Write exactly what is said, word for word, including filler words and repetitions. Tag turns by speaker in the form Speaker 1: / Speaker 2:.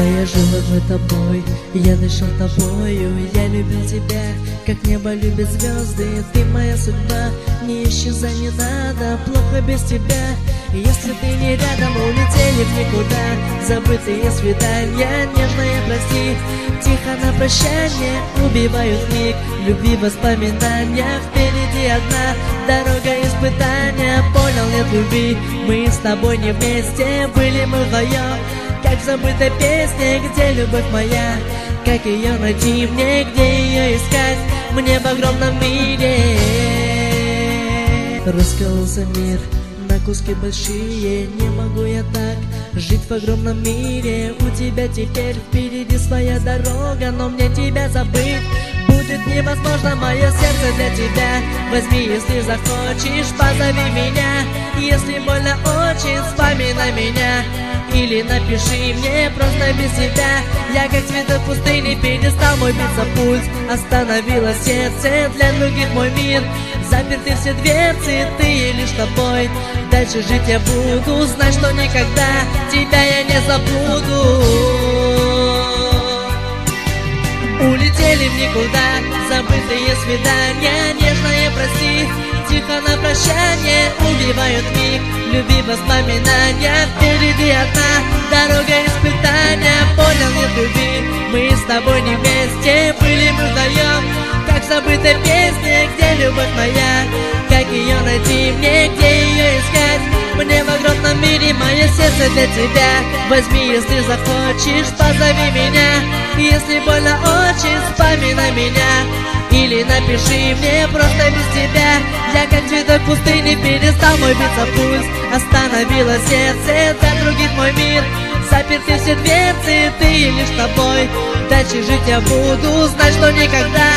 Speaker 1: Когда я жил одной тобой, я дышал тобою, я любил тебя, как небо любит звезды. Ты моя судьба, не исчезай, не надо, плохо без тебя. Если ты не рядом, улетели в никуда забытые свидания, нежные прости. Тихо на прощание убивают миг любви, воспоминания. Впереди одна дорога испытания. Понял, нет любви, мы с тобой не вместе. Были мы вдвоем, как в забытой песне. Где любовь моя? Как ее найти мне? Где ее искать? Мне в огромном мире. Раскололся мир на куски большие. Не могу я так жить в огромном мире. У тебя теперь впереди своя дорога, но мне тебя забыть будет невозможно. Мое сердце для тебя возьми, если захочешь. Позови меня, если больно очень, вспоминай меня. Или напиши мне просто без тебя. Я как цветок пустыни, перестал мой биться пульс. Остановилось сердце, для других мой мир. Заперты все дверцы, ты и лишь тобой. Дальше жить я буду, знать, что никогда тебя я не забуду. Улетели в никуда забытые свидания, нежные прости. Тихо на прощание убивают миг любви, воспоминания. Впереди одна дорога испытания. Понял, нет любви, мы с тобой не вместе. Были мы вдвоем, как в забытой песне. Где любовь моя? Как ее найти мне? Где ее искать? Мне в огромном мире. Мое сердце для тебя возьми, если захочешь. Позови меня, если больно очень, вспоминай меня. Или напиши мне просто без тебя. Я как цветок пустыни, перестал мой биться пульс. Остановилось сердце, для других мой мир. Заперты все дверцы, ты и лишь тобой. Дальше жить я буду, знать, что никогда